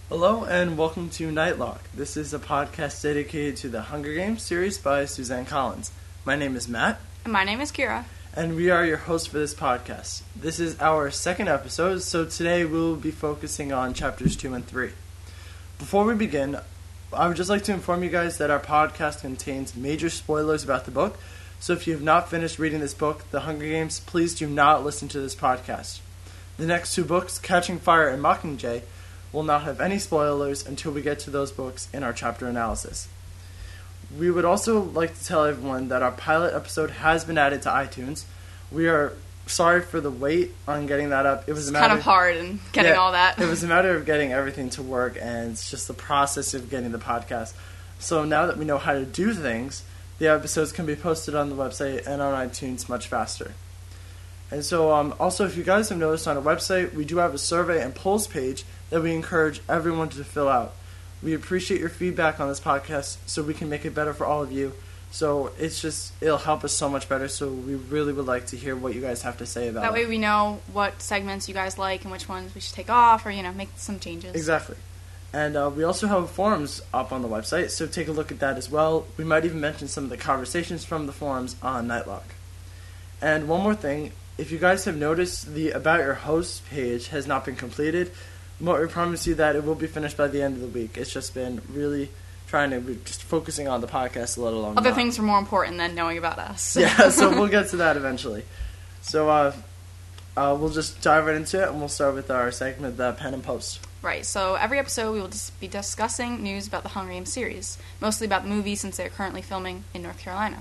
Hello and welcome to Nightlock. This is a podcast dedicated to the Hunger Games series by Suzanne Collins. My name is Matt. And my name is Kira. And we are your hosts for this podcast. This is our second episode, so today we'll be focusing on chapters 2 and 3. Before we begin, I would just like to inform you guys that our podcast contains major spoilers about the book, so if you have not finished reading this book, The Hunger Games, please do not listen to this podcast. The next two books, Catching Fire and Mockingjay, will not have any spoilers until we get to those books in our chapter analysis. We would also like to tell everyone that our pilot episode has been added to iTunes. We are sorry for the wait on getting that up. It was kind of hard in getting all that. It was a matter of getting everything to work, and it's just the process of getting the podcast. So now that we know how to do things, the episodes can be posted on the website and on iTunes much faster. And so also, if you guys have noticed on our website, we do have a survey and polls page that we encourage everyone to fill out. We appreciate your feedback on this podcast so we can make it better for all of you. So it'll help us so much better, so we really would like to hear what you guys have to say about it. That way we know what segments you guys like and which ones we should take off or, make some changes. Exactly. And we also have forums up on the website, so take a look at that as well. We might even mention some of the conversations from the forums on Nightlock. And one more thing, if you guys have noticed, the About Your Host page has not been completed. But we promise you that it will be finished by the end of the week. It's just been really just focusing on the podcast a little longer. Other things are more important than knowing about us. Yeah, so we'll get to that eventually. So we'll just dive right into it, and we'll start with our segment, the Pen and Post. Right, so every episode we will just be discussing news about the Hunger Games series, mostly about the movie since they're currently filming in North Carolina.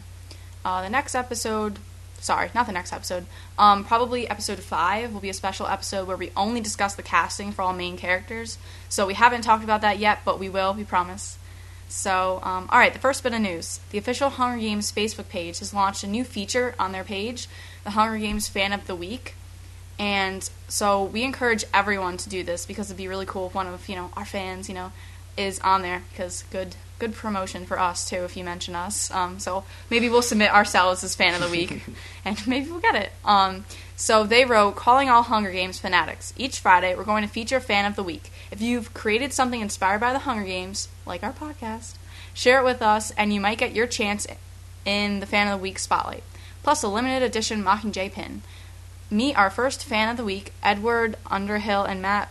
Probably episode 5 will be a special episode where we only discuss the casting for all main characters. So we haven't talked about that yet, but we will, we promise. So, alright, the first bit of news. The official Hunger Games Facebook page has launched a new feature on their page, the Hunger Games Fan of the Week. And so we encourage everyone to do this because it'd be really cool if one of, our fans, is on there, because good promotion for us too if you mention us. So maybe we'll submit ourselves as Fan of the Week and maybe we'll get it. So they wrote, calling all Hunger Games fanatics. Each Friday we're going to feature Fan of the Week. If you've created something inspired by the Hunger Games, like our podcast, share it with us and you might get your chance in the Fan of the Week spotlight. Plus a limited edition Mockingjay pin. Meet our first Fan of the Week, Edward Underhill and Matt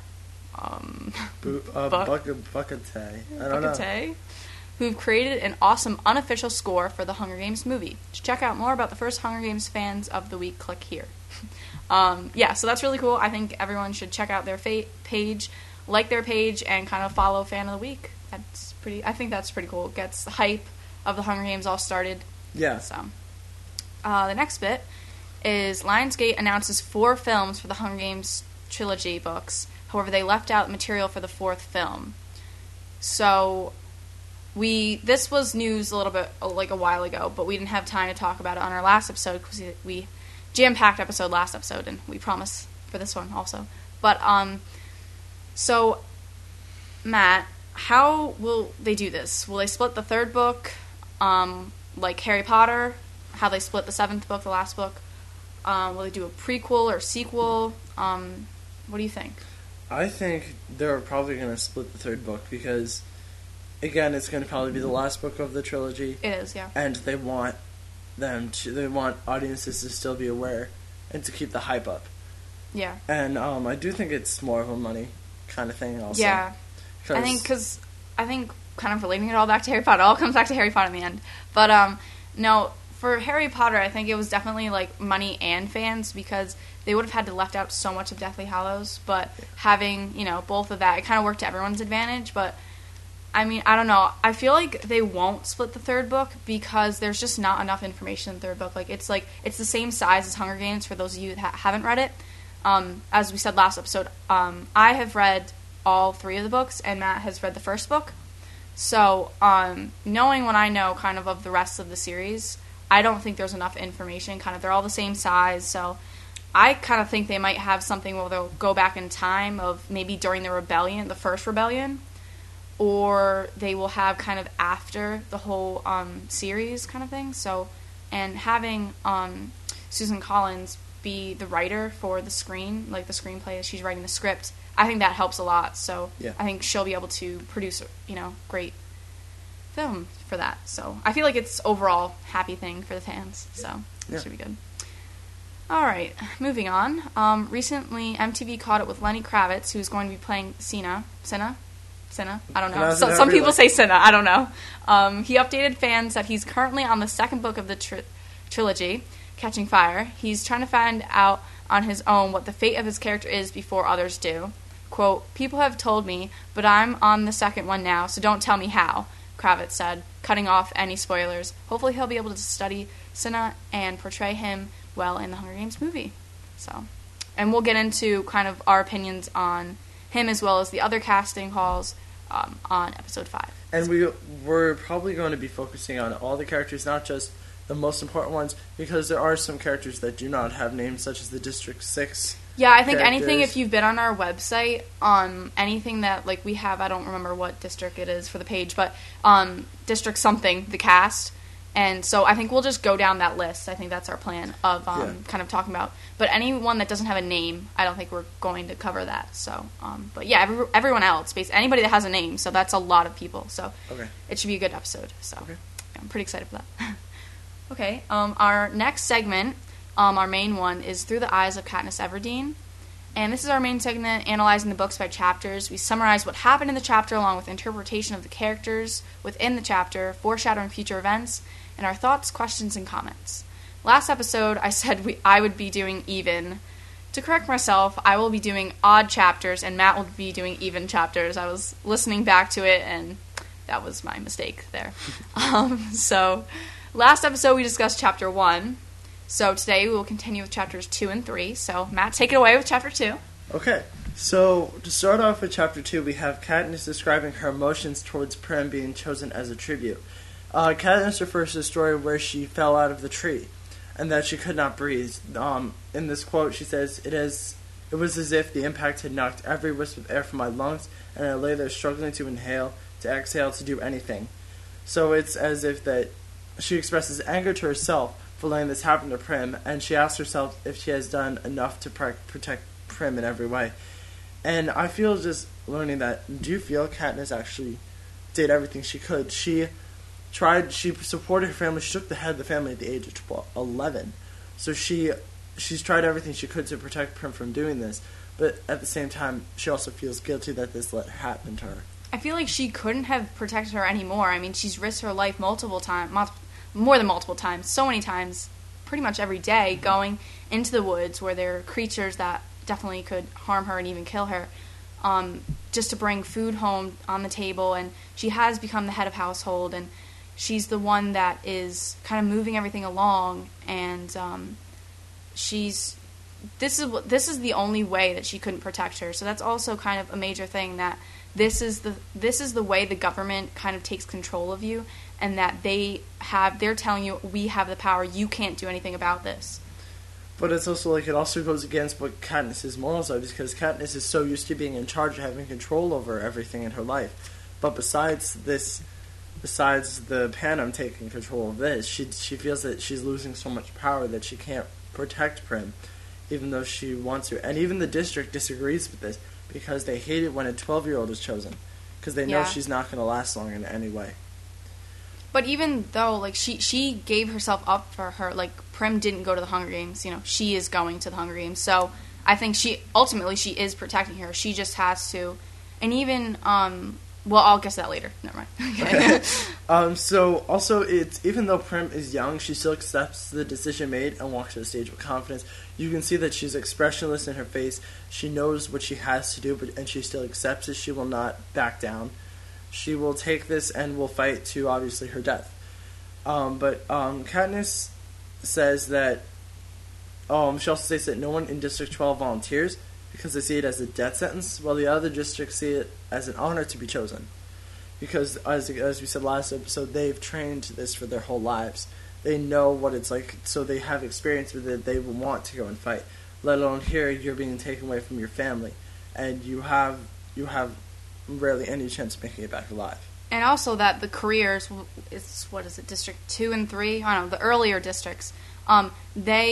Buckatay, who've created an awesome unofficial score for the Hunger Games movie. To check out more about the first Hunger Games Fans of the Week, click here. So that's really cool. I think everyone should check out their page, like their page, and kind of follow Fan of the Week. I think that's pretty cool. It gets the hype of the Hunger Games all started. Yeah. So, the next bit is Lionsgate announces 4 films for the Hunger Games trilogy books. However, they left out material for the 4th film. So this was news a little bit like a while ago, but we didn't have time to talk about it on our last episode because we jam-packed last episode, and we promise for this one also. But so Matt, how will they do this? Will they split the 3rd book, like Harry Potter? How they split the 7th book, the last book? Will they do a prequel or sequel? What do you think? I think they're probably going to split the 3rd book because, again, it's going to probably be the last book of the trilogy. It is, yeah. And they want audiences to still be aware and to keep the hype up. Yeah. And I do think it's more of a money kind of thing also. Yeah. I think kind of relating it all back to Harry Potter, it all comes back to Harry Potter in the end. But no, for Harry Potter, I think it was definitely like money and fans because they would have had to left out so much of Deathly Hallows, but having, both of that, it kind of worked to everyone's advantage. But I mean, I don't know. I feel like they won't split the 3rd book because there's just not enough information in the 3rd book. It's the same size as Hunger Games for those of you that haven't read it. As we said last episode, I have read all 3 of the books, and Matt has read the 1st book. So, knowing what I know kind of the rest of the series, I don't think there's enough information. They're all the same size, so I kind of think they might have something where they'll go back in time of maybe during the rebellion, the first rebellion, or they will have kind of after the whole series kind of thing. So, and having Susan Collins be the writer for the screenplay, she's writing the script, I think that helps a lot. So Yeah. I think she'll be able to produce, great film for that. So I feel like it's overall happy thing for the fans. So it should be good. All right, moving on. Recently, MTV caught it with Lenny Kravitz, who's going to be playing Cinna? I don't know. So, some people say Cinna. I don't know. He updated fans that he's currently on the second book of the trilogy, Catching Fire. He's trying to find out on his own what the fate of his character is before others do. Quote, "People have told me, but I'm on the second one now, so don't tell me how," Kravitz said, cutting off any spoilers. Hopefully he'll be able to study Cinna and portray him well in the Hunger Games movie. So, and we'll get into kind of our opinions on him as well as the other casting calls on episode 5. And we're probably going to be focusing on all the characters, not just the most important ones, because there are some characters that do not have names, such as the District 6. Yeah, I think anything, if you've been on our website, anything that, like, we have, I don't remember what district it is for the page, but District something, the cast. And so I think we'll just go down that list. I think that's our plan of kind of talking about. But anyone that doesn't have a name, I don't think we're going to cover that. So, but yeah, everyone else, basically anybody that has a name. So that's a lot of people. So it should be a good episode. So yeah, I'm pretty excited for that. Okay, our next segment, our main one, is Through the Eyes of Katniss Everdeen. And this is our main segment, analyzing the books by chapters. We summarize what happened in the chapter along with interpretation of the characters within the chapter, foreshadowing future events, and our thoughts, questions, and comments. Last episode, I said I would be doing even. To correct myself, I will be doing odd chapters, and Matt will be doing even chapters. I was listening back to it, and that was my mistake there. So, last episode, we discussed Chapter 1. So, today, we will continue with Chapters 2 and 3. So, Matt, take it away with Chapter 2. Okay. So, to start off with Chapter 2, we have Katniss describing her emotions towards Prim being chosen as a tribute. Katniss refers to the story where she fell out of the tree and that she could not breathe. In this quote, she says, It was as if the impact had knocked every wisp of air from my lungs, and I lay there struggling to inhale, to exhale, to do anything. So it's as if that she expresses anger to herself for letting this happen to Prim, and she asks herself if she has done enough to protect Prim in every way. And I feel just learning that, do you feel Katniss actually did everything she could? She supported her family. She took the head of the family at the age of 11. So she's tried everything she could to protect Prim from doing this. But at the same time, she also feels guilty that this happened to her. I feel like she couldn't have protected her anymore. I mean, she's risked her life multiple times, more than multiple times, so many times, pretty much every day, going into the woods where there are creatures that definitely could harm her and even kill her, just to bring food home on the table. And she has become the head of household, and she's the one that is kind of moving everything along, and this is the only way that she couldn't protect her. So that's also kind of a major thing, that this is the way the government kind of takes control of you, and that they're telling you, we have the power, you can't do anything about this. But it's also it also goes against what Katniss's morals are, because Katniss is so used to being in charge, having control over everything in her life. But besides the Panem taking control of this, she feels that she's losing so much power that she can't protect Prim, even though she wants to. And even the district disagrees with this, because they hate it when a 12-year-old is chosen, because they know she's not going to last long in any way. But even though, she gave herself up for her, Prim didn't go to the Hunger Games, she is going to the Hunger Games. So I think she is protecting her. She just has to. And even, I'll get to that later. Never mind. Okay. So also, it's even though Prim is young, she still accepts the decision made and walks to the stage with confidence. You can see that she's expressionless in her face. She knows what she has to do, and she still accepts it. She will not back down. She will take this and will fight to, obviously, her death. But Katniss says that, she also states that no one in District 12 volunteers because they see it as a death sentence, while the other districts see it as an honor to be chosen. Because, as we said last episode, they've trained this for their whole lives. They know what it's like, so they have experience with it. They will want to go and fight. Let alone here, you're being taken away from your family, and you have rarely any chance of making it back alive. And also that the careers, District 2 and 3? I don't know, the earlier districts, they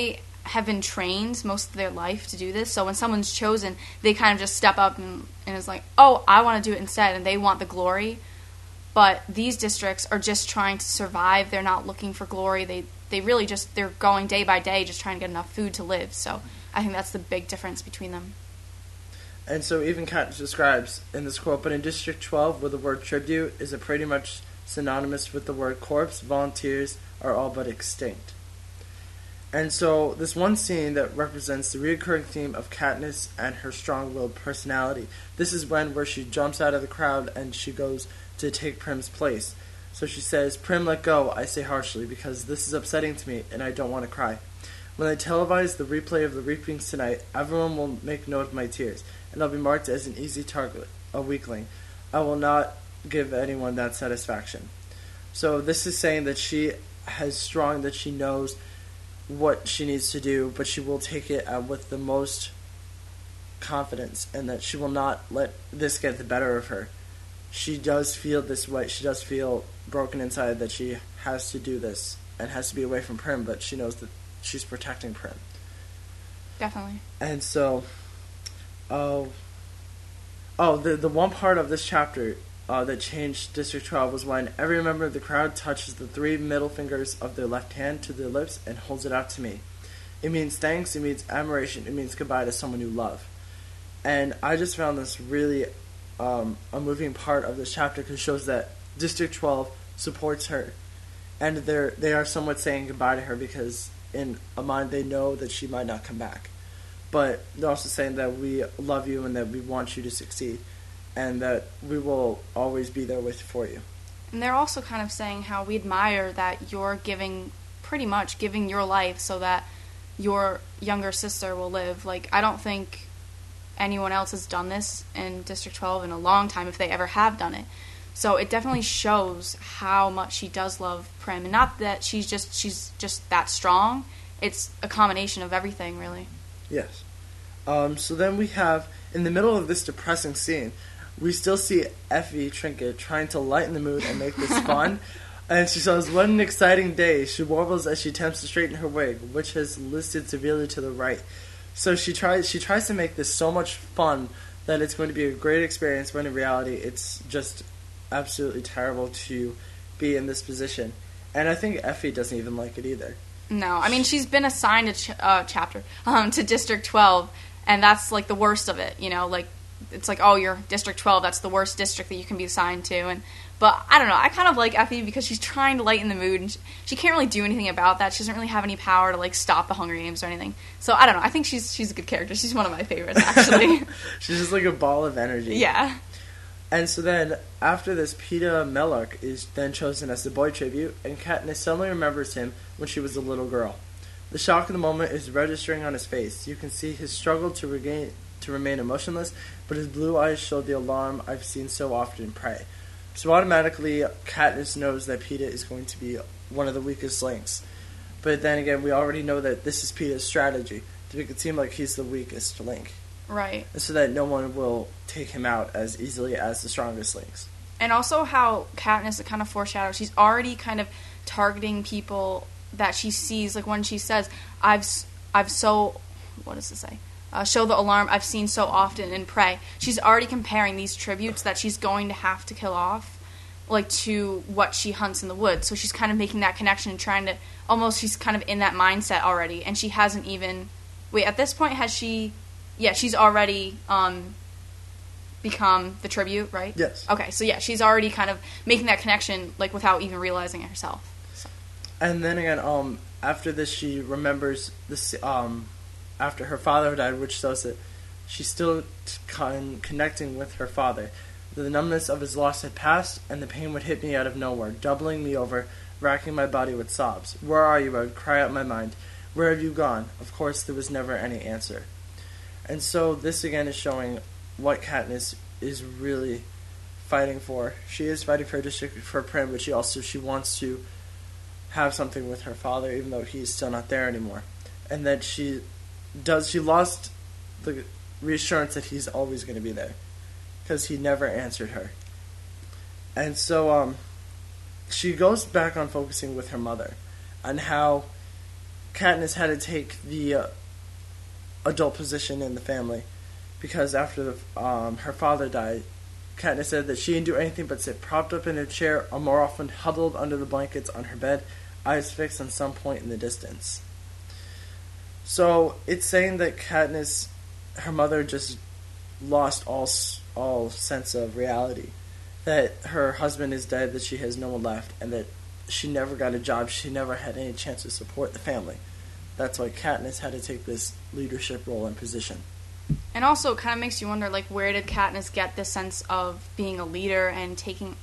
have been trained most of their life to do this. So when someone's chosen, they kind of just step up and is like, oh, I want to do it instead, and they want the glory. But these districts are just trying to survive. They're not looking for glory. They really just, they're going day by day just trying to get enough food to live. So I think that's the big difference between them. And so even Katniss describes in this quote, but in District 12, where the word tribute is pretty much synonymous with the word corpse, volunteers are all but extinct. And so this one scene that represents the recurring theme of Katniss and her strong-willed personality. This is where she jumps out of the crowd and she goes to take Prim's place. So she says, "Prim, let go," I say harshly, because this is upsetting to me and I don't want to cry. When they televise the replay of the reapings tonight, everyone will make note of my tears, and I'll be marked as an easy target, a weakling. I will not give anyone that satisfaction. So this is saying that she that she knows what she needs to do, but she will take it with the most confidence, and that she will not let this get the better of her. She does feel this way. She does feel broken inside that she has to do this and has to be away from Prim, but she knows that she's protecting Prim. Definitely. And so, the one part of this chapter that changed District 12 was when every member of the crowd touches the 3 middle fingers of their left hand to their lips and holds it out to me. It means thanks, it means admiration, it means goodbye to someone you love. And I just found this really a moving part of this chapter, because it shows that District 12 supports her, and they are somewhat saying goodbye to her, because in a mind they know that she might not come back. But they're also saying that we love you and that we want you to succeed, and that we will always be there for you. And they're also kind of saying how we admire that you're pretty much giving your life so that your younger sister will live. Like, I don't think anyone else has done this in District 12 in a long time, if they ever have done it. So it definitely shows how much she does love Prim, and not that she's just that strong. It's a combination of everything, really. Yes. So then we have, in the middle of this depressing scene, we still see Effie Trinket trying to lighten the mood and make this fun. And she says, "What an exciting day." She warbles as she attempts to straighten her wig, which has listed severely to the right. So she tries to make this so much fun that it's going to be a great experience, when in reality it's just absolutely terrible to be in this position. And I think Effie doesn't even like it either. No, I mean, she's been assigned a chapter to District 12, and that's like the worst of it, you know, like it's like, oh, you're District 12, that's the worst district that you can be assigned to. But I don't know, I kind of like Effie because she's trying to lighten the mood, and she can't really do anything about that. She doesn't really have any power to like stop the Hunger Games or anything. So I don't know, I think she's a good character. She's one of my favorites, actually. She's just like a ball of energy. Yeah. And so then, after this, Peeta Mellark is then chosen as the boy tribute, and Katniss suddenly remembers him when she was a little girl. The shock of the moment is registering on his face. You can see his struggle to remain emotionless, but his blue eyes show the alarm I've seen so often in Prey. So automatically, Katniss knows that Peeta is going to be one of the weakest links. But then again, we already know that this is Peeta's strategy, to make it seem like he's the weakest link. Right. So that no one will take him out as easily as the strongest links. And also how Katniss, it kind of foreshadows, she's already kind of targeting people that she sees, like when she says, I've so, what does it say? Show the alarm I've seen so often in Prey. She's already comparing these tributes that she's going to have to kill off, like, to what she hunts in the woods. So she's kind of making that connection and trying to, almost she's kind of in that mindset already, and she hasn't even, wait, at this point has she, yeah, she's already become the tribute, right? Yes. Okay, so yeah, she's already kind of making that connection, like, without even realizing it herself. So. And then again, after this, she remembers this, after her father died, which shows that she's still connecting with her father. The numbness of his loss had passed, and the pain would hit me out of nowhere, doubling me over, racking my body with sobs. Where are you? I would cry out in my mind. Where have you gone? Of course, there was never any answer. And so this again is showing what Katniss is really fighting for. She is fighting for her district, for Prim, but she wants to have something with her father, even though he's still not there anymore. And that she lost the reassurance that he's always going to be there, because he never answered her. And so she goes back on focusing with her mother, on how Katniss had to take the adult position in the family because after her father died, Katniss said that she didn't do anything but sit propped up in her chair or more often huddled under the blankets on her bed, eyes fixed on some point in the distance. So it's saying that Katniss, her mother, just lost all sense of reality. That her husband is dead, that she has no one left, and that she never got a job, she never had any chance to support the family. That's why Katniss had to take this leadership role and position. And also, it kind of makes you wonder, like, where did Katniss get this sense of being a leader and taking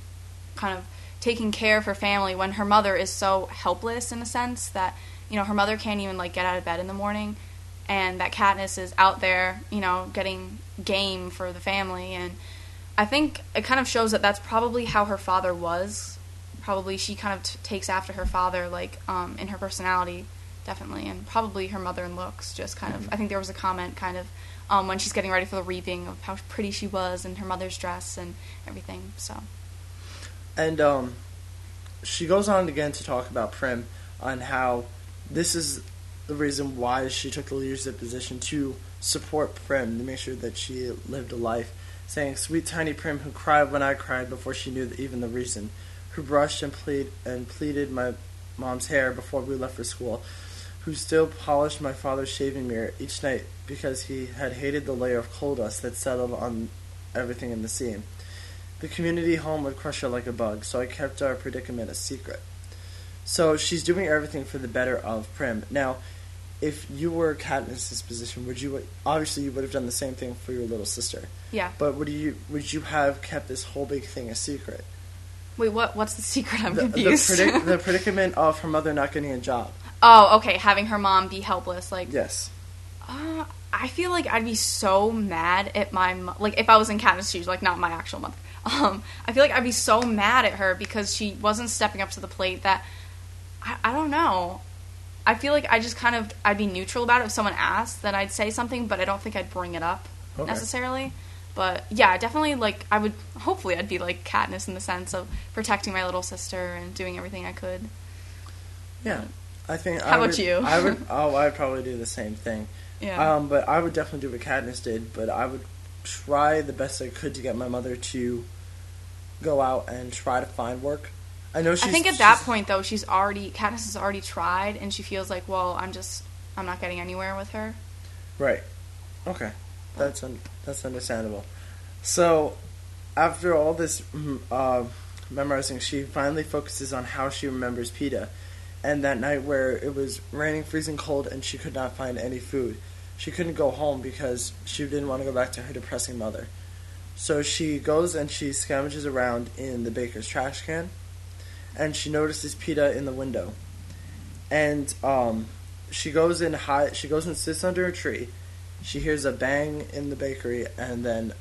care of her family when her mother is so helpless in a sense that, you know, her mother can't even, like, get out of bed in the morning, and that Katniss is out there, you know, getting game for the family. And I think it kind of shows that that's probably how her father was. Probably she kind of takes after her father, like, in her personality, definitely, and probably her mother in looks, just kind of. I think there was a comment kind of when she's getting ready for the reaping of how pretty she was in her mother's dress and everything. So, and she goes on again to talk about Prim on how this is the reason why she took the leadership position to support Prim, to make sure that she lived a life, saying, "Sweet tiny Prim who cried when I cried before she knew even the reason, who brushed and pleated my mom's hair before we left for school, who still polished my father's shaving mirror each night because he had hated the layer of coal dust that settled on everything in the scene. The community home would crush her like a bug, so I kept our predicament a secret." So she's doing everything for the better of Prim. Now, if you were Katniss's position, obviously you would have done the same thing for your little sister. Yeah. But would you have kept this whole big thing a secret? Wait, what's the secret? I'm confused. The predicament of her mother not getting a job. Oh, okay, having her mom be helpless, like. Yes. I feel like I'd be so mad at my like if I was in Katniss' shoes, like not my actual mother. I feel like I'd be so mad at her because she wasn't stepping up to the plate that I don't know. I feel like I'd be neutral about it if someone asked, then I'd say something, but I don't think I'd bring it up necessarily. But yeah, definitely, like, hopefully I'd be like Katniss in the sense of protecting my little sister and doing everything I could. Yeah. I think. How about you? I'd probably do the same thing. Yeah. But I would definitely do what Katniss did, but I would try the best I could to get my mother to go out and try to find work. I think at that point, though, Katniss has already tried, and she feels like, well, I'm not getting anywhere with her. Right. Okay. That's understandable. So, after all this memorizing, she finally focuses on how she remembers Peeta, and that night where it was raining, freezing cold, and she could not find any food. She couldn't go home because she didn't want to go back to her depressing mother. So she goes and she scavengers around in the baker's trash can, and she notices Peeta in the window. And she goes and sits under a tree. She hears a bang in the bakery, and then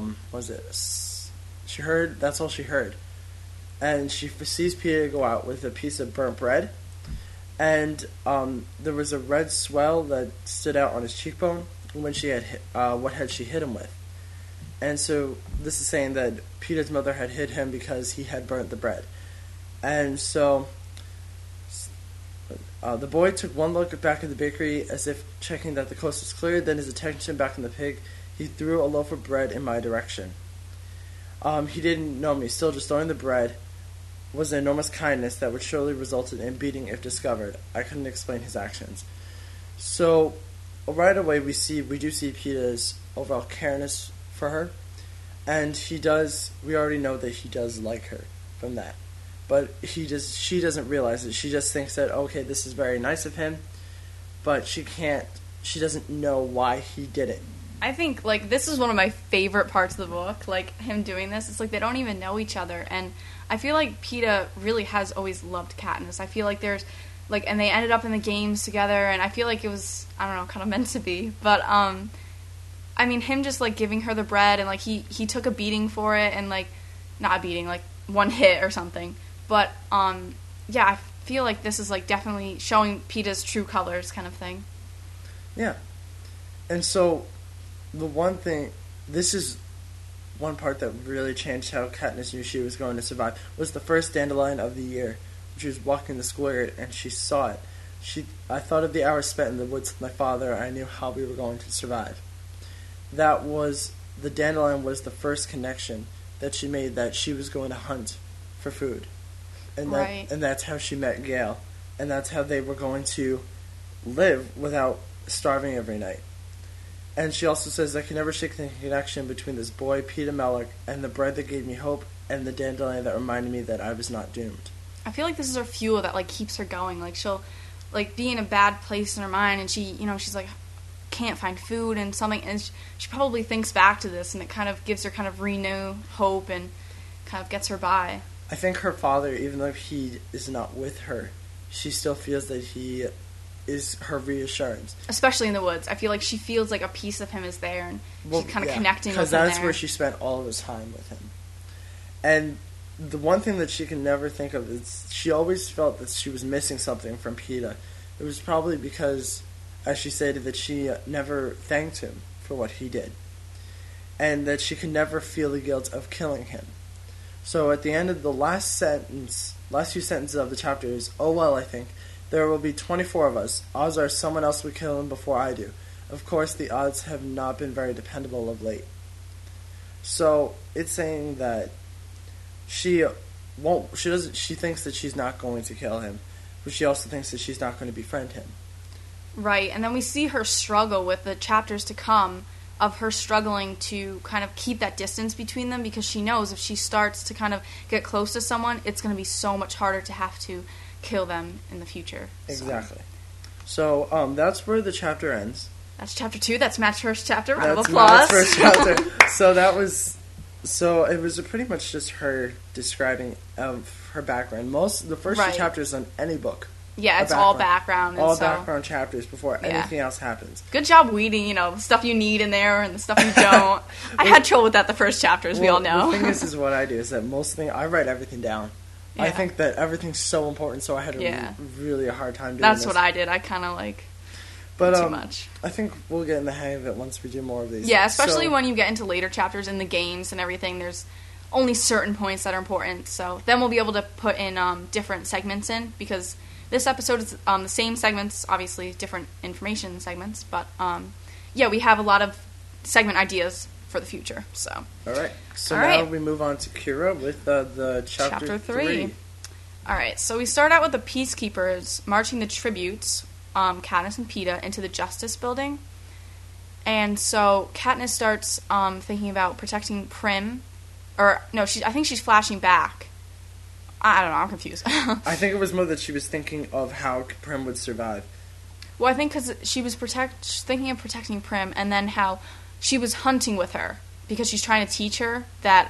that's all she heard. And she sees Peeta go out with a piece of burnt bread, and there was a red swell that stood out on his cheekbone when she had what had she hit him with. And so this is saying that Peeta's mother had hit him because he had burnt the bread. And so the boy took one look back at the bakery as if checking that the coast was clear, then his attention back on the pig. He threw a loaf of bread in my direction. He didn't know me, still just throwing the bread was an enormous kindness that would surely result in beating if discovered. I couldn't explain his actions. So right away we do see Peeta's overall careness for her, and we already know that he does like her from that. But she doesn't realize it. She just thinks that, okay, this is very nice of him, but she doesn't know why he did it. I think, like, this is one of my favorite parts of the book, like, him doing this. It's like they don't even know each other, and I feel like Peeta really has always loved Katniss. I feel like there's, like, and they ended up in the games together, and I feel like it was, I don't know, kind of meant to be, but, I mean, him just, like, giving her the bread, and, like, he took a beating for it, and, like, not a beating, like, one hit or something. But, yeah, I feel like this is, like, definitely showing Peeta's true colors kind of thing. Yeah. And so, this is one part that really changed how Katniss knew she was going to survive, was the first dandelion of the year. She was walking the square, and she saw it. I thought of the hours spent in the woods with my father. I knew how we were going to survive. The dandelion was the first connection that she made, that she was going to hunt for food. And that's how she met Gale. And that's how they were going to live without starving every night. And she also says, I can never shake the connection between this boy, Peeta Mellark, and the bread that gave me hope, and the dandelion that reminded me that I was not doomed. I feel like this is her fuel that, like, keeps her going. Like, she'll, like, be in a bad place in her mind, and she, you know, she's like, can't find food and something, and she probably thinks back to this, and it kind of gives her kind of renewed hope and kind of gets her by. I think her father, even though he is not with her, she still feels that he is her reassurance. Especially in the woods. I feel like she feels like a piece of him is there, and she's kind of connecting with him there. Because that's where she spent all of his time with him. And the one thing that she can never think of is she always felt that she was missing something from Peeta. It was probably because, as she stated, that she never thanked him for what he did. And that she could never feel the guilt of killing him. So at the end of the last few sentences of the chapter is, oh well, I think, there will be 24 of us. Odds are someone else will kill him before I do. Of course, the odds have not been very dependable of late. So it's saying that she thinks that she's not going to kill him, but she also thinks that she's not going to befriend him. Right, and then we see her struggle with the chapters to come, of her struggling to kind of keep that distance between them, because she knows if she starts to kind of get close to someone, it's going to be so much harder to have to kill them in the future. Exactly. So that's where the chapter ends. That's chapter 2. That's Matt's first chapter. Round of applause. That's Matt's first chapter. So it was pretty much just her describing of her background. The first 2 chapters on any book. Yeah, it's all background. All background chapters before anything else happens. Good job weeding, the stuff you need in there and the stuff you don't. I had trouble with that the first chapter, as we all know. The thing is what I do is that I write everything down. Yeah. I think that everything's so important, so I had really a hard time doing That's what I did. I kind of too much. I think we'll get in the hang of it once we do more of these. Yeah, especially when you get into later chapters in the games and everything. There's only certain points that are important. So then we'll be able to put in different segments in, because this episode is the same segments, obviously different information segments. But we have a lot of segment ideas for the future. So all right. So now we move on to Kira with the chapter 3. All right. So we start out with the peacekeepers marching the tributes, Katniss and Peeta, into the Justice Building. And so Katniss starts thinking about protecting Prim. Or, no, I think she's flashing back. I don't know, I'm confused. I think it was more that she was thinking of how Prim would survive. Well, I think because she was thinking of protecting Prim, and then how she was hunting with her, because she's trying to teach her that,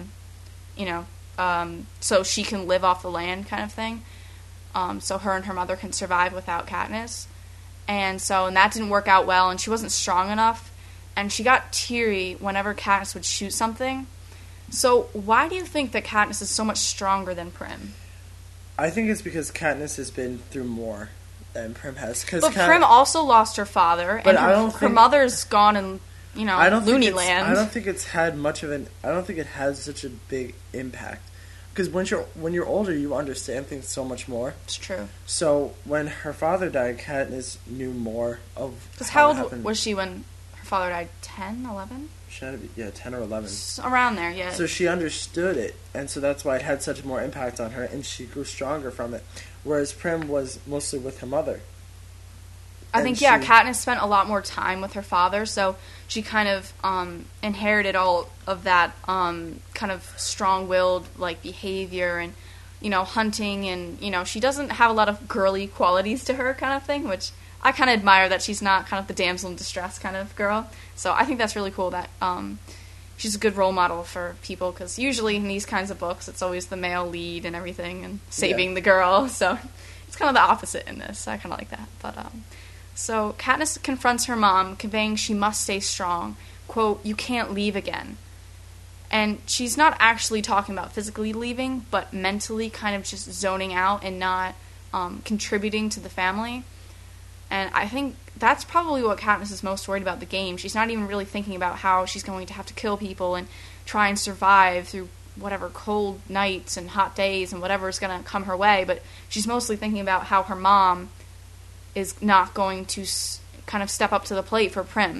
so she can live off the land kind of thing. So her and her mother can survive without Katniss. And that didn't work out well, and she wasn't strong enough. And she got teary whenever Katniss would shoot something. So why do you think that Katniss is so much stronger than Prim? I think it's because Katniss has been through more than Prim has. But Prim also lost her father, and her mother's gone in, loony land. I don't think it's had much of an... I don't think it has such a big impact. Because when you're older, you understand things so much more. It's true. So when her father died, Katniss knew more of how old was she when her father died? 10, 11? She had to be, 10 or 11. Around there, yeah. So she understood it, and so that's why it had such more impact on her, and she grew stronger from it. Whereas Prim was mostly with her mother. I think, Katniss spent a lot more time with her father, so she kind of inherited all of that kind of strong-willed behavior and, hunting, and, she doesn't have a lot of girly qualities to her kind of thing, which I kind of admire, that she's not kind of the damsel in distress kind of girl. So I think that's really cool that she's a good role model for people, because usually in these kinds of books, it's always the male lead and everything and saving the girl. So it's kind of the opposite in this. I kind of like that. But so Katniss confronts her mom, conveying she must stay strong. Quote, "You can't leave again." And she's not actually talking about physically leaving, but mentally kind of just zoning out and not contributing to the family. And I think that's probably what Katniss is most worried about the game. She's not even really thinking about how she's going to have to kill people and try and survive through whatever cold nights and hot days and whatever is going to come her way. But she's mostly thinking about how her mom is not going to kind of step up to the plate for Prim.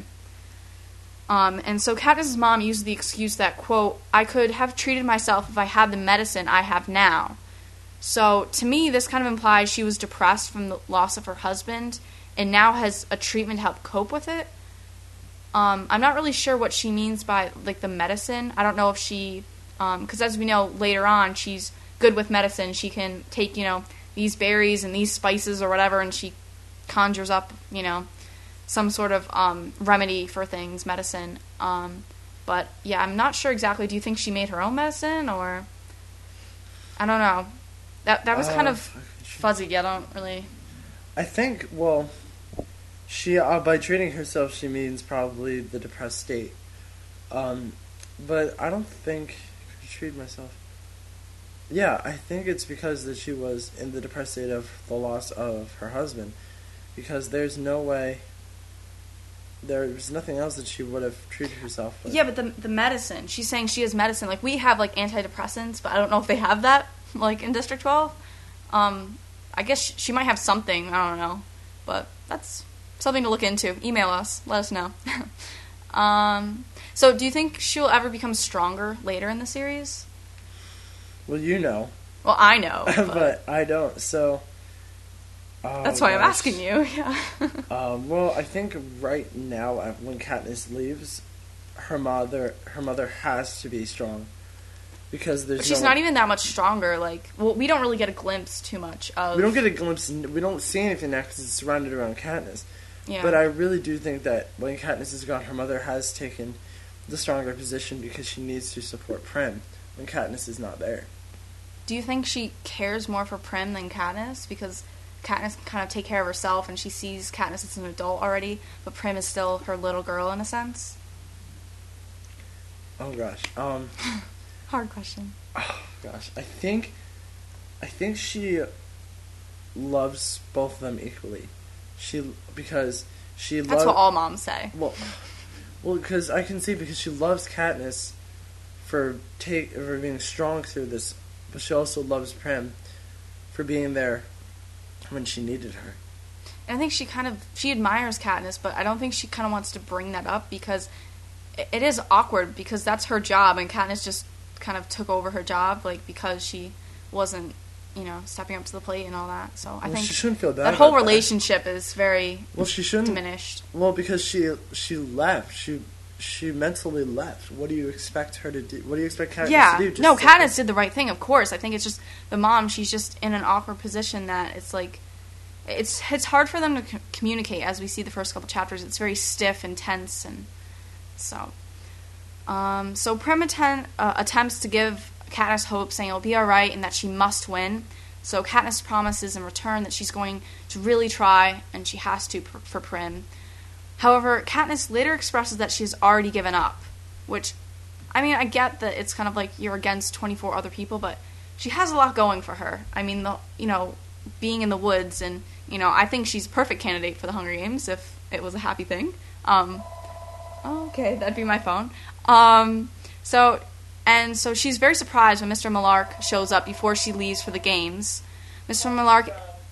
And so Katniss's mom used the excuse that, quote, I could have treated myself if I had the medicine I have now. So to me, this kind of implies she was depressed from the loss of her husband and now has a treatment to help cope with it. I'm not really sure what she means by, like, the medicine. I don't know if she, because as we know later on, she's good with medicine. She can take, these berries and these spices or whatever, and she conjures up, some sort of remedy for things, medicine. But, yeah, I'm not sure exactly. Do you think she made her own medicine, or... I don't know. That was kind of fuzzy. I don't really... I think, well... She, by treating herself, she means probably the depressed state. But I don't think I could treat myself. Yeah, I think it's because that she was in the depressed state of the loss of her husband. Because there's no way, there's nothing else that she would have treated herself with. Yeah, but the medicine, she's saying she has medicine. Like, we have, like, antidepressants, but I don't know if they have that, like, in District 12. I guess she might have something, I don't know. But that's... something to look into. Email us. Let us know. So, do you think she'll ever become stronger later in the series? Well, you know. Well, I know. But I don't, so... that's why I'm asking you, yeah. Well, I think right now, when Katniss leaves, her mother has to be strong. Because there's she's not even that much stronger, like... Well, we don't really get a glimpse too much of... We don't get a glimpse... We don't see anything now because it's surrounded around Katniss. Yeah. But I really do think that when Katniss is gone, her mother has taken the stronger position because she needs to support Prim when Katniss is not there. Do you think she cares more for Prim than Katniss? Because Katniss can kind of take care of herself and she sees Katniss as an adult already, but Prim is still her little girl in a sense? Oh, gosh. Hard question. Oh, gosh. I think she loves both of them equally. Because she loves... That's what all moms say. Well, because I can see because she loves Katniss for being strong through this, but she also loves Prim for being there when she needed her. And I think she admires Katniss, but I don't think she kind of wants to bring that up because it is awkward because that's her job, and Katniss just kind of took over her job, like, because she wasn't, stepping up to the plate and all that. So I think she shouldn't feel bad that whole relationship is very diminished. Well, because she left. She mentally left. What do you expect her to do? What do you expect Katniss to do? Katniss did the right thing, of course. I think it's just the mom, she's just in an awkward position that it's like, it's hard for them to communicate as we see the first couple chapters. It's very stiff and tense, and so... So Prim attempts to give Katniss hope, saying it'll be alright and that she must win. So Katniss promises in return that she's going to really try, and she has to for Prim. However, Katniss later expresses that she's already given up, which, I mean, I get that it's kind of like you're against 24 other people, but she has a lot going for her. I mean, being in the woods, and, I think she's a perfect candidate for the Hunger Games if it was a happy thing. Okay, that'd be my phone. So she's very surprised when Mr. Millark shows up before she leaves for the games. Mr. Millark...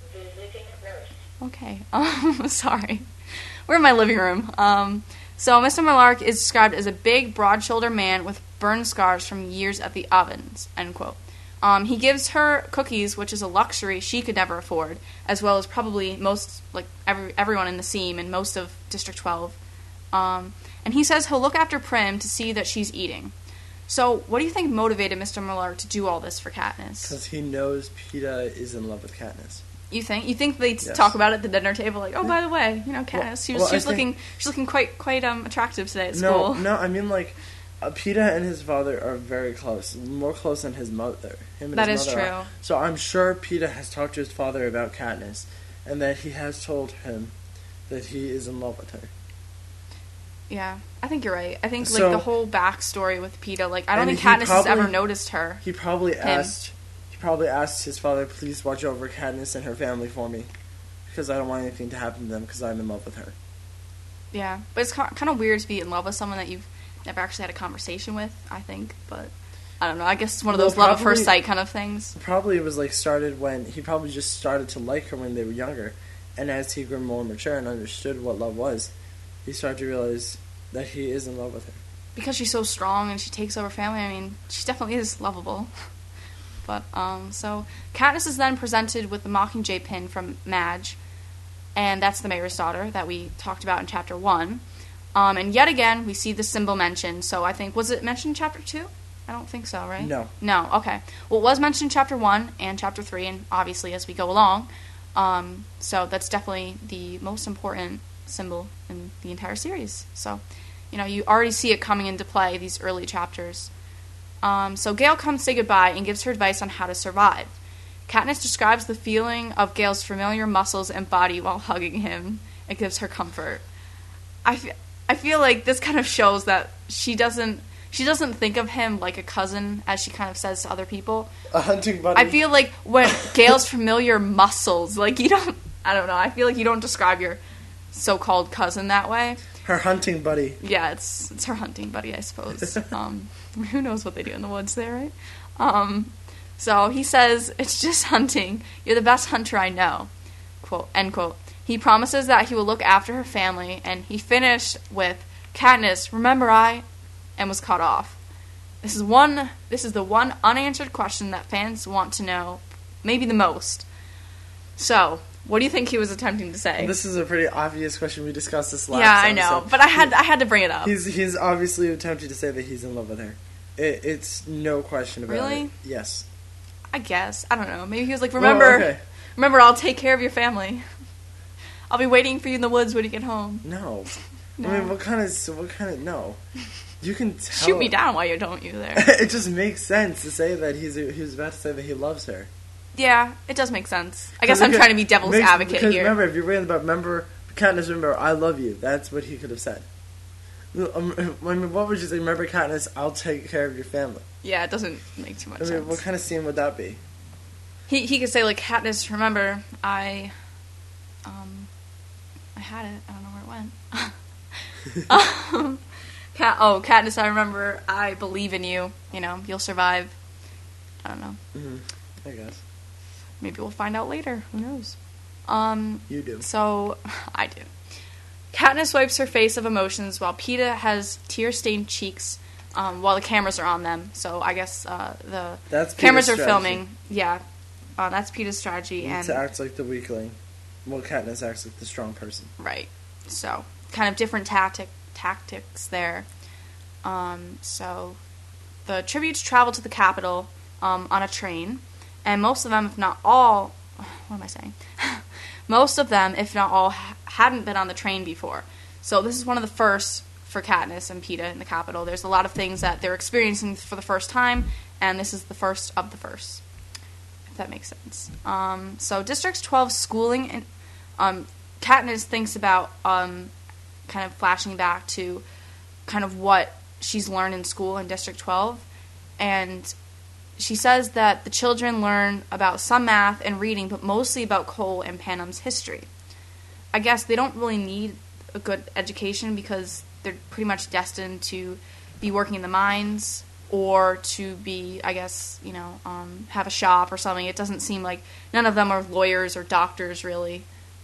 Okay, sorry. We're in my living room. So Mr. Millark is described as a big, broad-shouldered man with burn scars from years at the ovens, end quote. He gives her cookies, which is a luxury she could never afford, as well as probably everyone in the Seam and most of District 12. And he says he'll look after Prim to see that she's eating. So, what do you think motivated Mr. Millark to do all this for Katniss? Because he knows Peeta is in love with Katniss. You think? You think they talk about it at the dinner table, like, oh, by the way, Katniss, she's looking quite attractive today at school. No, I mean, like, Peeta and his father are very close, more close than his mother. That is true. So I'm sure Peeta has talked to his father about Katniss, and that he has told him that he is in love with her. Yeah, I think you're right. I think the whole backstory with Peeta, I don't think Katniss has ever noticed her. He probably asked his father, please watch over Katniss and her family for me, because I don't want anything to happen to them because I'm in love with her. Yeah, but it's kind of weird to be in love with someone that you've never actually had a conversation with, I think, but I don't know. I guess it's one of those love at first sight kind of things. Probably it was started when he probably just started to like her when they were younger, And as he grew more mature and understood what love was, he started to realize that he is in love with her. Because she's so strong and she takes over family, I mean, she definitely is lovable. But, so Katniss is then presented with the Mockingjay pin from Madge, and that's the mayor's daughter that we talked about in Chapter 1. And yet again, we see the symbol mentioned, so I think, was it mentioned in Chapter 2? I don't think so, right? No. No, okay. Well, it was mentioned in Chapter 1 and Chapter 3, and obviously as we go along. So that's definitely the most important symbol in the entire series. So, you already see it coming into play, these early chapters. So Gale comes to say goodbye and gives her advice on how to survive. Katniss describes the feeling of Gale's familiar muscles and body while hugging him. It gives her comfort. I feel like this kind of shows that she doesn't think of him like a cousin, as she kind of says to other people. A hunting buddy. I feel like when Gale's familiar muscles, I don't know, I feel like you don't describe your so-called cousin that way. Her hunting buddy. Yeah, it's her hunting buddy, I suppose. Who knows what they do in the woods there, right? So he says, "It's just hunting. You're the best hunter I know." Quote, end quote. He promises that he will look after her family, and he finished with, "Katniss, remember and was cut off. This is the one unanswered question that fans want to know, maybe the most. So, what do you think he was attempting to say? This is a pretty obvious question. We discussed this last I know, but I had to bring it up. He's obviously attempting to say that he's in love with her. It's no question about it. Really? Yes. I guess. I don't know. Maybe he was like, remember, I'll take care of your family. I'll be waiting for you in the woods when you get home. No. I mean, what kind of, no. You can tell. Shoot me down, why don't you there? It just makes sense to say that he was about to say that he loves her. Yeah, it does make sense. I guess I'm trying to be devil's advocate here. Remember, if you're reading about, Katniss, remember, I love you. That's what he could have said. I mean, what would you say? Remember, Katniss, I'll take care of your family. Yeah, it doesn't make too much sense. What kind of scene would that be? He could say, like, Katniss, remember, I had it. I don't know where it went. Katniss, I remember, I believe in you. You'll survive. I don't know. Mm-hmm. I guess. Maybe we'll find out later. Who knows? You do. So, I do. Katniss wipes her face of emotions while Peeta has tear-stained cheeks while the cameras are on them. So, I guess the cameras are filming. Yeah. That's Peeta's strategy. And to act like the weakling. Well, Katniss acts like the strong person. Right. So, kind of different tactics there. So, the tributes travel to the capital on a train. And most of them, if not all... What am I saying? Most of them, if not all, hadn't been on the train before. So this is one of the first for Katniss and Peeta in the capital. There's a lot of things that they're experiencing for the first time, and this is the first of the first, if that makes sense. So District 12 schooling, and Katniss thinks about kind of flashing back to kind of what she's learned in school in District 12, and she says that the children learn about some math and reading, but mostly about Cole and Panem's history. I guess they don't really need a good education because they're pretty much destined to be working in the mines or to be, I guess, have a shop or something. It doesn't seem like none of them are lawyers or doctors, really.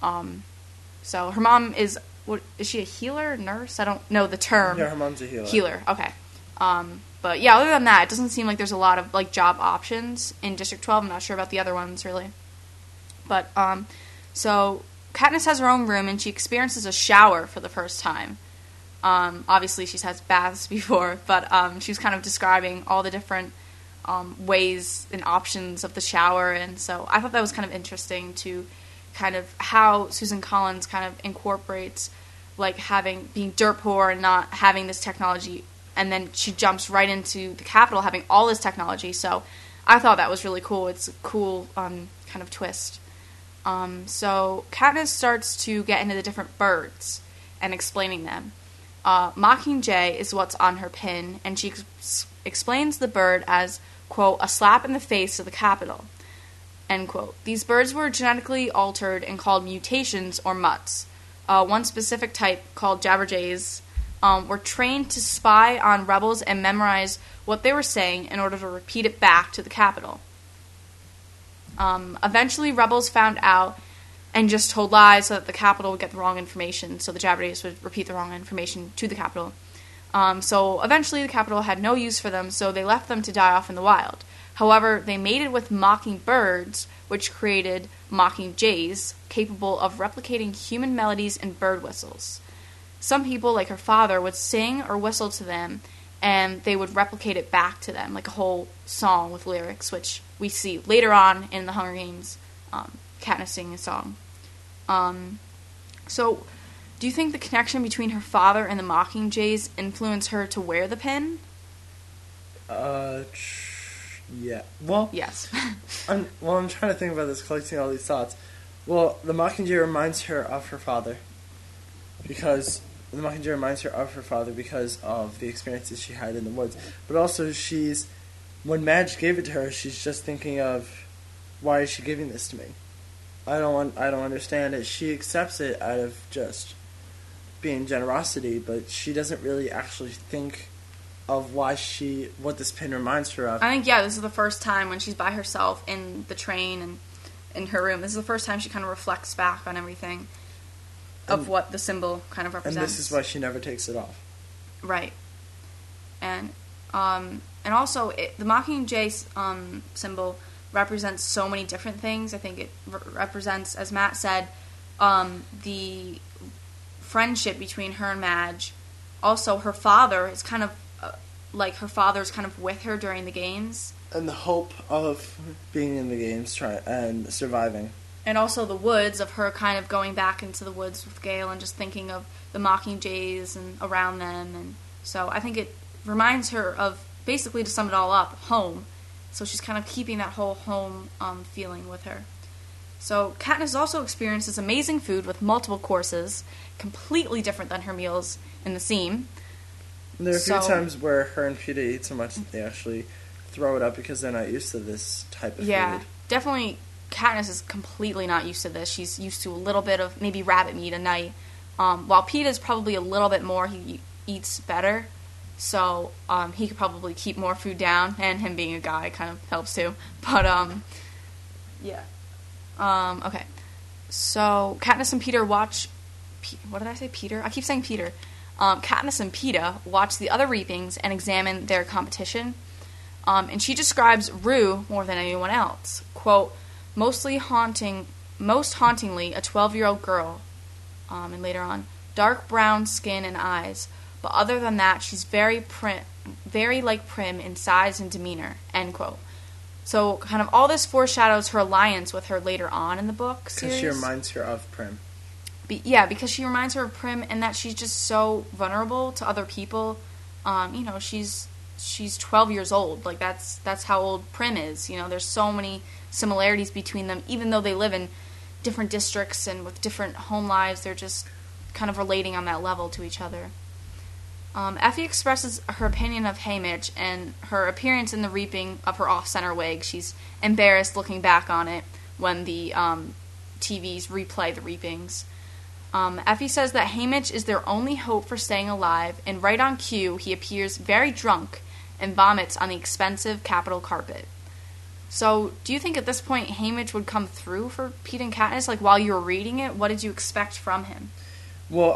So her mom is she a healer, nurse? I don't know the term. Yeah, her mom's a healer. Healer, okay. But yeah, other than that, it doesn't seem like there's a lot of job options in District 12. I'm not sure about the other ones really. But so Katniss has her own room and she experiences a shower for the first time. Obviously, she's had baths before, but she was kind of describing all the different ways and options of the shower, and so I thought that was kind of interesting to kind of how Susan Collins kind of incorporates being dirt poor and not having this technology. And then she jumps right into the capital having all this technology. So I thought that was really cool. It's a cool kind of twist. So Katniss starts to get into the different birds and explaining them. Mockingjay is what's on her pin, and she explains the bird as, quote, a slap in the face to the capital, end quote. These birds were genetically altered and called mutations or mutts. One specific type, called jabberjays, were trained to spy on rebels and memorize what they were saying in order to repeat it back to the capital. Eventually, rebels found out and just told lies so that the Capitol would get the wrong information, so the Jabberdays would repeat the wrong information to the Capitol. So eventually the Capitol had no use for them, so they left them to die off in the wild. However, they mated with mockingbirds, which created mocking jays, capable of replicating human melodies and bird whistles. Some people, like her father, would sing or whistle to them, and they would replicate it back to them, like a whole song with lyrics, which we see later on in the Hunger Games, Katniss singing a song. So, do you think the connection between her father and the Mockingjays influenced her to wear the pin? Yeah. Well, yes. I'm trying to think about this, collecting all these thoughts. Well, the Mockingjay reminds her of her father because of the experiences she had in the woods. But also, when Madge gave it to her, she's just thinking of, why is she giving this to me? I don't understand it. She accepts it out of just being generosity, but she doesn't really actually think of what this pin reminds her of. I think, this is the first time when she's by herself in the train and in her room. This is the first time she kind of reflects back on everything of what the symbol kind of represents. And this is why she never takes it off. Right. And also, the Mockingjay symbol represents so many different things. I think it represents, as Matt said, the friendship between her and Madge. Also, her father is kind of her father's kind of with her during the games. And the hope of being in the games and surviving. And also the woods, of her kind of going back into the woods with Gale and just thinking of the Mockingjays and around them. And so I think it reminds her of, basically to sum it all up, home. So she's kind of keeping that whole home feeling with her. So Katniss also experiences amazing food with multiple courses, completely different than her meals in the Seam. There are a few times where her and Peeta eat so much that they actually throw it up because they're not used to this type of food. Yeah, definitely Katniss is completely not used to this. She's used to a little bit of maybe rabbit meat a night, while Peeta's probably a little bit more. He eats better, so he could probably keep more food down, and him being a guy kind of helps too. But, yeah. Okay. So, Katniss and Peeta watch... What did I say? Peter? I keep saying Peter. Katniss and Peeta watch the other Reapings and examine their competition. And she describes Rue more than anyone else. Quote, most hauntingly, a 12-year-old girl. And later on, dark brown skin and eyes. But other than that, she's very like Prim in size and demeanor. End quote. So, kind of all this foreshadows her alliance with her later on in the book series. Because she reminds her of Prim. Because she reminds her of Prim, and that she's just so vulnerable to other people. She's 12 years old. Like, that's how old Prim is. There's so many similarities between them, even though they live in different districts and with different home lives. They're just kind of relating on that level to each other. Effie expresses her opinion of Haymitch and her appearance in the reaping of her off-center wig. She's embarrassed looking back on it when the TVs replay the reapings. Effie says that Haymitch is their only hope for staying alive, and right on cue, he appears very drunk and vomits on the expensive Capitol carpet. So, do you think at this point Haymitch would come through for Peeta and Katniss? Like, while you were reading it, what did you expect from him? Well,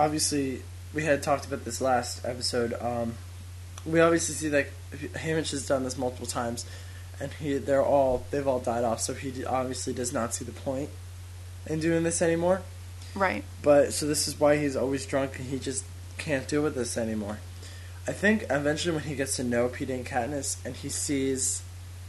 we had talked about this last episode. We obviously see that Haymitch has done this multiple times, and they've all died off, so he obviously does not see the point in doing this anymore. Right. But, so this is why he's always drunk, and he just can't deal with this anymore. I think eventually when he gets to know Peeta and Katniss, and he sees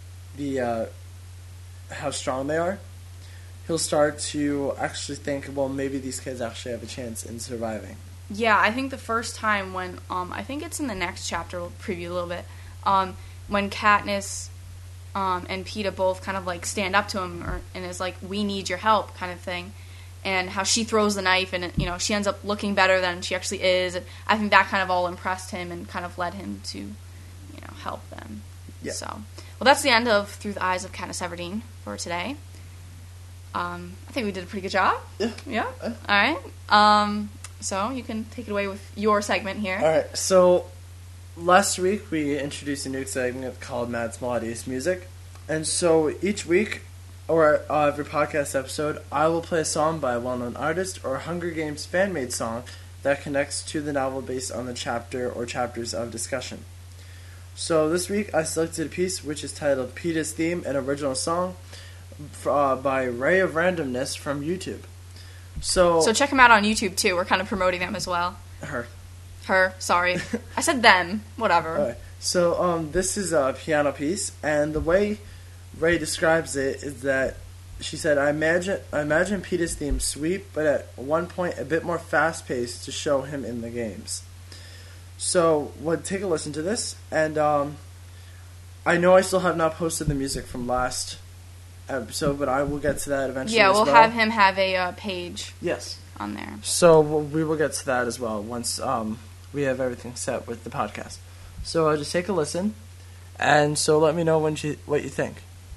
how strong they are, he'll start to actually think, well, maybe these kids actually have a chance in surviving. Yeah, I think the first time when, I think it's in the next chapter, we'll preview a little bit, when Katniss and Peeta both kind of, like, stand up to him and is like, we need your help kind of thing, and how she throws the knife and, she ends up looking better than she actually is. I think that kind of all impressed him and kind of led him to, help them. Yeah. So, well, that's the end of Through the Eyes of Katniss Everdeen for today. I think we did a pretty good job. Yeah. Yeah? All right. So, you can take it away with your segment here. All right. So, last week we introduced a new segment called Matt's Melodious Music. And so, each week or every podcast episode, I will play a song by a well-known artist or a Hunger Games fan-made song that connects to the novel based on the chapter or chapters of discussion. So this week I selected a piece which is titled Peeta's Theme, an original song by Ray of Randomness from YouTube. So check them out on YouTube too. We're kind of promoting them as well. Her, sorry. I said them, whatever. All right. So this is a piano piece, and the way Ray describes it is that she said, I imagine Peeta's theme sweet, but at one point a bit more fast-paced to show him in the games. So we'll take a listen to this, and I know I still have not posted the music from last episode, but I will get to that eventually. Yeah, as we'll well. have him have a page. Yes. On there. So we will get to that as well once we have everything set with the podcast. So just take a listen, and so let me know what you think.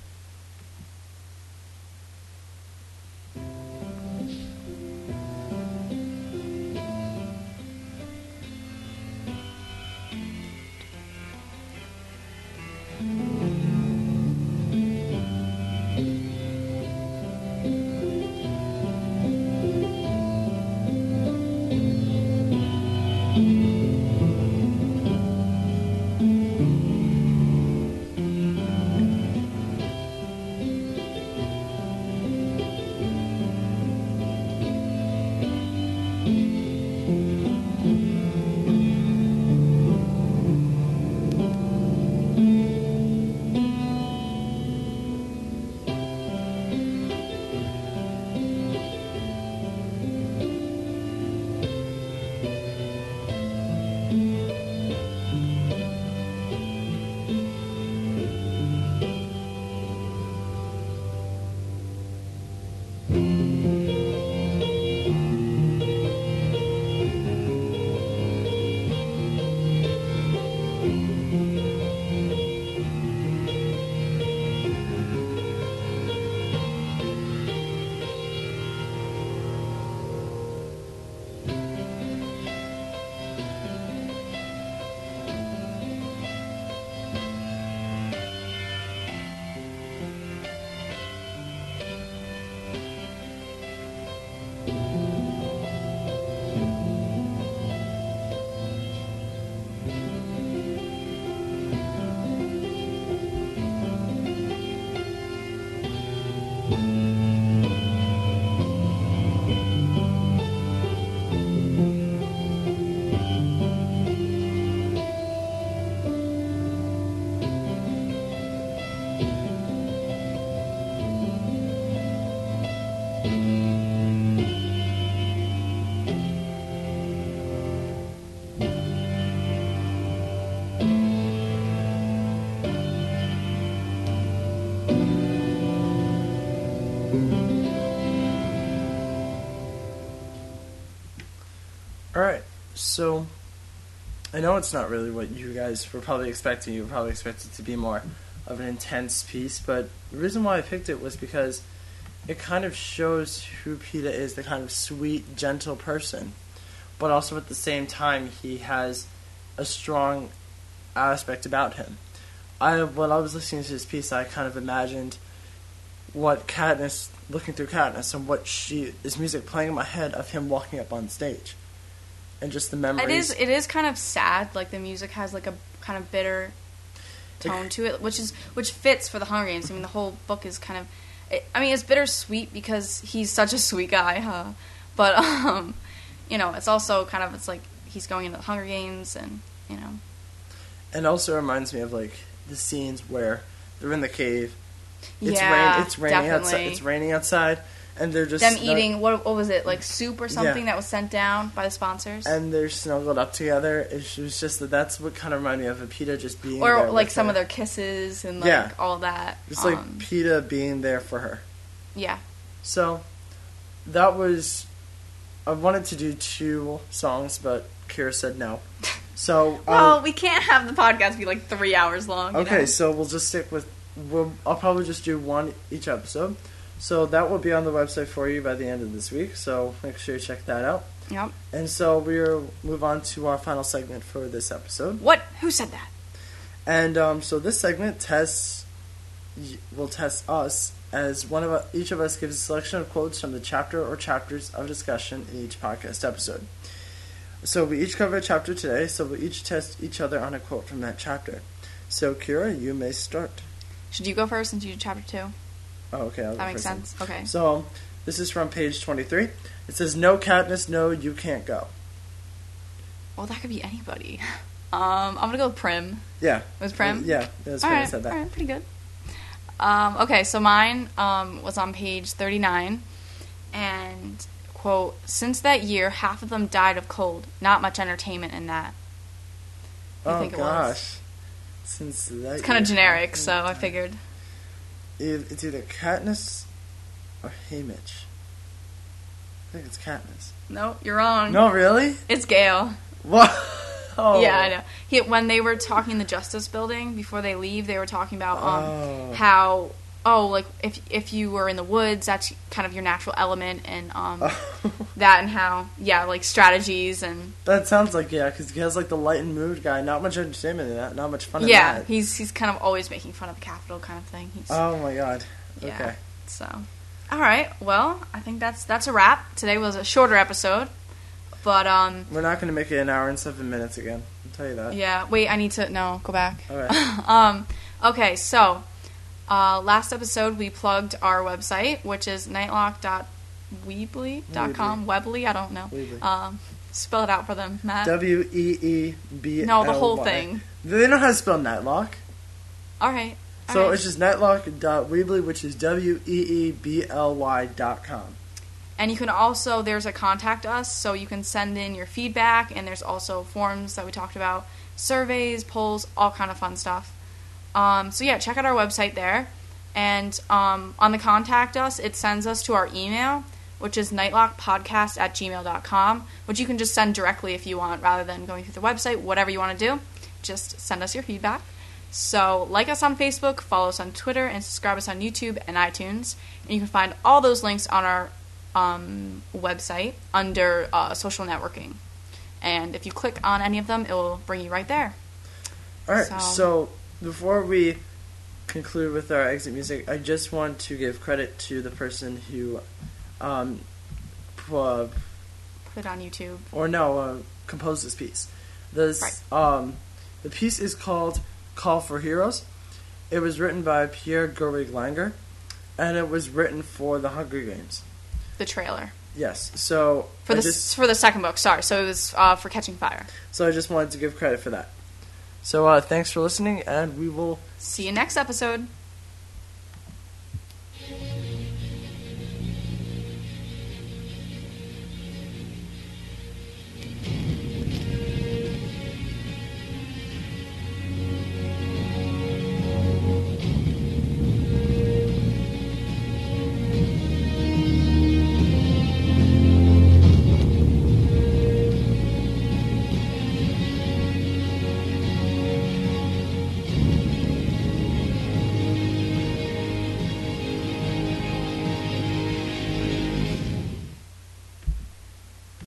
Alright, so I know it's not really what you guys were probably expecting. You were probably expected to be more of an intense piece, but the reason why I picked it was because it kind of shows who Peeta is, the kind of sweet, gentle person, but also at the same time he has a strong aspect about him. When I was listening to this piece, I kind of imagined what Katniss, looking through Katniss, and what his music playing in my head of him walking up on stage. And just the memories. It is kind of sad. Like the music has like a kind of bitter tone to it, which fits for the Hunger Games. I mean, the whole book is kind of. It's bittersweet because he's such a sweet guy, huh? But it's also kind of it's he's going into the Hunger Games, and And also reminds me of like the scenes where they're in the cave. It's raining outside. It's raining outside. And they're just eating what was it, like soup or something that was sent down by the sponsors, and they're snuggled up together. It was just that's what kind of reminded me of Peeta just being or there like some of their kisses and all that. Just like Peeta being there for her. Yeah. So that was. I wanted to do 2 songs, but Kira said no. So we can't have the podcast be like 3 hours long. Okay, so we'll just stick with. I'll probably just do 1 each episode. So that will be on the website for you by the end of this week, so make sure you check that out. Yep. And so we'll move on to our final segment for this episode. What? Who said that? And so this segment tests will test us, as each of us gives a selection of quotes from the chapter or chapters of discussion in each podcast episode. So we each cover a chapter today, so we'll each test each other on a quote from that chapter. So Kira, you may start. Should you go first since you did chapter 2? Oh, okay. I'll that go makes first sense. Okay. So this is from page 23. It says, "No, Katniss, no, you can't go." Well, that could be anybody. I'm gonna go with Prim. Yeah. It was Prim? Yeah, it was Prim that said that. Alright, pretty good. Okay, so mine was on page 39. And, quote, "Since that year, half of them died of cold. Not much entertainment in that." I think it was. Since that It's kind of generic, so I figured. It's either Katniss or Haymitch. I think it's Katniss. No, you're wrong. No, really? It's Gale. What? Oh. Yeah, I know. When they were talking in the Justice Building, before they leave, they were talking about how, like, if you were in the woods, that's kind of your natural element, and that and how, like, strategies and... That sounds like, because he has, like, the light and mood guy. Not much entertainment in that. Not much fun in that. Yeah, he's kind of always making fun of the Capitol kind of thing. Oh, my God. Yeah, okay. So... Alright, well, I think that's a wrap. Today was a shorter episode, but, We're not going to make it an hour and 7 minutes again. I'll tell you that. Yeah, wait, I need to... No, go back. Alright. Okay, so... last episode, we plugged our website, which is nightlock.weebly.com. Weebly, I don't know. Weebly. Spell it out for them, Matt. Weebly. No, the whole thing. They know how to spell Nightlock. All right. So it's just nightlock.weebly, which is weebly.com. And you can also, there's a contact us, so you can send in your feedback, and there's also forms that we talked about, surveys, polls, all kind of fun stuff. So yeah, check out our website there. And on the contact us, it sends us to our email, which is nightlockpodcast@gmail.com, which you can just send directly if you want, rather than going through the website. Whatever you want to do, just send us your feedback. So like us on Facebook, follow us on Twitter, and subscribe us on YouTube and iTunes. And you can find all those links on our website under social networking. And if you click on any of them, it will bring you right there. All right, so before we conclude with our exit music, I just want to give credit to the person who put it on YouTube. Composed this piece. The piece is called Call for Heroes. It was written by Pierre Gorig Langer, and it was written for the Hunger Games. The trailer. Yes. So for the second book. Sorry. So it was for Catching Fire. So I just wanted to give credit for that. So thanks for listening, and we will see you next episode.